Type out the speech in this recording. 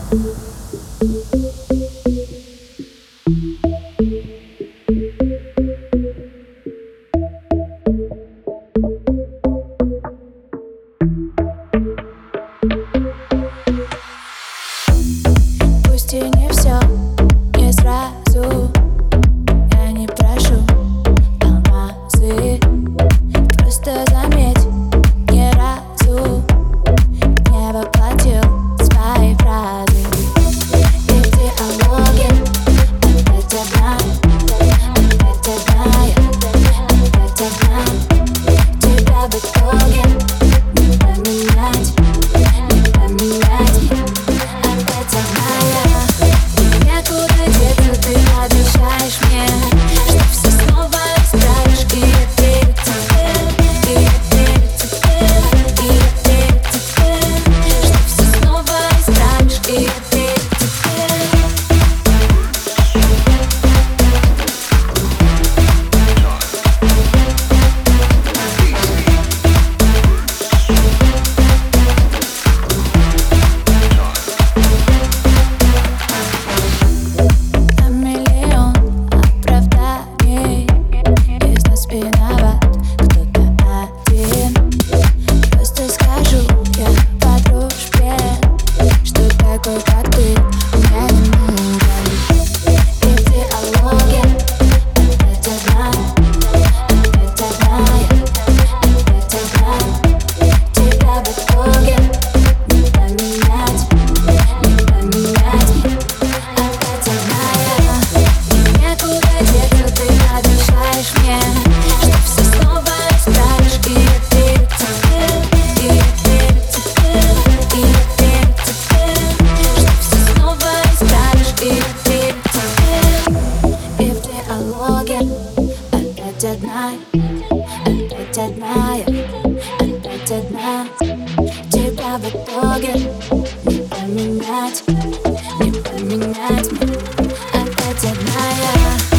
Пусть и не все, не сразу. Я не прошу алмазы. Просто заметь, ни разу не воплотил свои фразы. И диалоги опять одна, опять одна я, опять одна. Тебя в итоге не поменять, не поменять. Опять одна я. Некуда деться, ты обещаешь мне, что все снова исправишь. И я верю тебе, и я верю тебе, и я верю тебе, что все снова исправишь. И я верю тебе. На миллион оправданий из нас виноват кто-то один. Просто скажу я по дружбе, что такой, как ты, мне не нужен. И в диалоге опять одна, опять одна я, опять одна. Тебя в итоге не поменять, не поменять. Опять одна я. Некуда деться, ты обещаешь мне, что все снова исправишь. И я верю тебе, и я верю тебе, и я верю тебе, что все снова исправишь. И я верю тебе. И в диалоге опять одна, опять одна я, опять одна. Тебя в итоге не поменять, не поменять. Опять одна я.